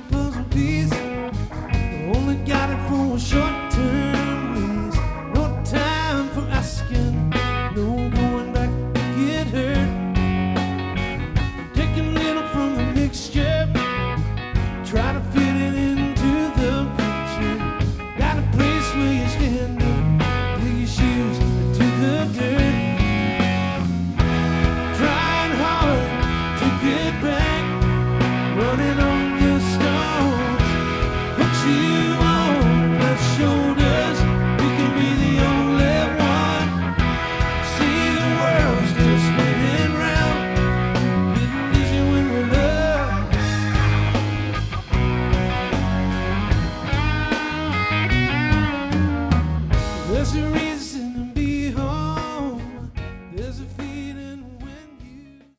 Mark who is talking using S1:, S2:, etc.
S1: a puzzle piece. Only got it for a short term lease. No time for asking, no going back to get hurt. Take a little from the mixture, try to fit it into the picture. Got a place where you stand up, dig your shoes into the dirt. Trying hard to get back.